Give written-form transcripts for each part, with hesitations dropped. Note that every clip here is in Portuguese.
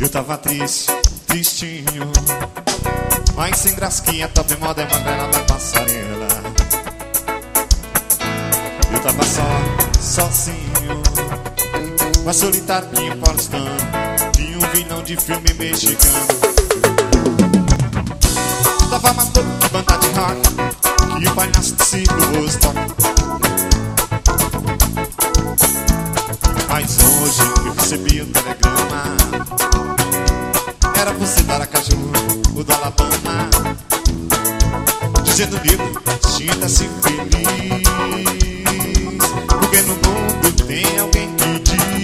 Eu tava triste, tristinho, mas sem grasquinha, top moda é magrela da passarela. Eu tava sozinho, mas solitário paulistano, tinha um vilão de filme mexicano. Tava mais louco que banda de rock, que o palhaço do circo Woodstock. Mas hoje eu recebi um telegrama, era você da Aracaju, o da Alabama, dizendo nego, sinta-se feliz, porque no mundo tem alguém que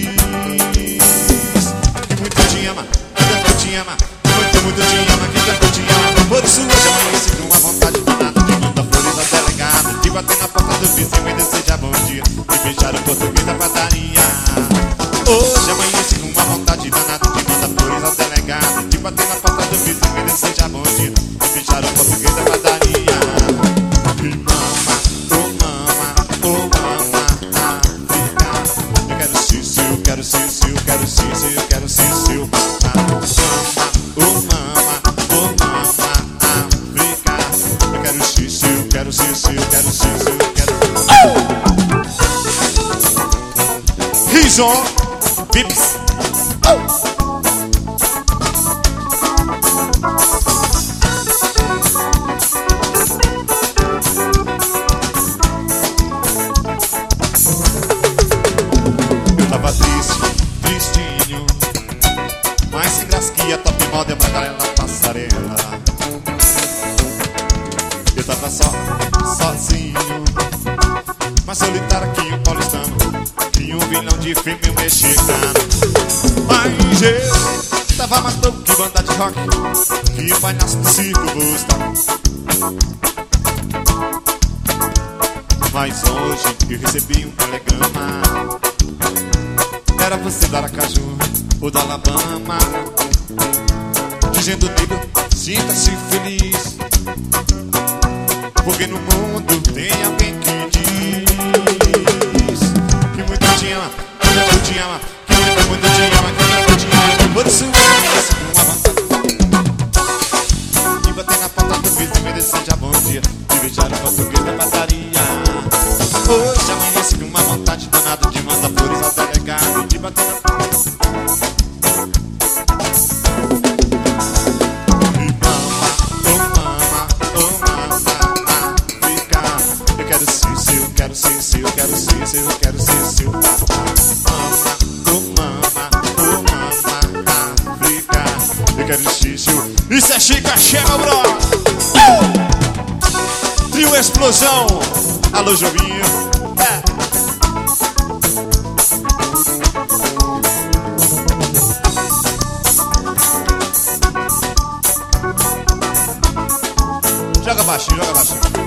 diz que muito te ama, que tanto te ama, muito te ama, que tanto te ama. Por isso hoje amanheci com a vontade danada de mandar flores ao delegado, de bater na porta do vizinho e desejar bom dia, e beijar o português da padaria. Hoje amanheci com uma vontade danada de mandar flores ao delegado, de bater na porta do vizinho e desejar bom dia, e beijar o português da padaria. E mama, oh mama, oh mama, África. Eu quero xixi, eu quero xixi, eu quero xixi, eu quero xixi, eu mama, oh mama, oh mama, África. Eu quero xixi, eu quero xixi, eu quero xixi, eu quero. Rison Vips. Eu tava triste, tristinho, mas sem grasquinha, top moda é magrela na passarela. Eu tava sozinho, mas solitário aqui, um paulistano, tinha um vilão de filme mexicano. Mas eu tava mais louco que banda de rock, que o palhaço do circo Woodstock. Mas hoje eu recebi um telegrama, era você da Aracaju, ou da Alabama, dizendo nego, sinta-se feliz, porque no mundo tem alguém que diz que muito te ama, que muito te ama, que muito te ama, que muito te ama. Por isso eu amanheci com uma vontade de bater na porta do vizinho e desejar bom dia, de beijar o português da padaria. Hoje amanheci com uma vontade danada de mandar flores ao delegado, de bater na porta. E mama, oh mama, África. Eu quero xixi, eu quero xixi, eu quero xixi, eu quero xixi, eu mama, África. Eu quero xixi. Isso é Chica Chega, bro. Trio Explosão. Alô, Jovinho. Joga baixinho, joga baixinho.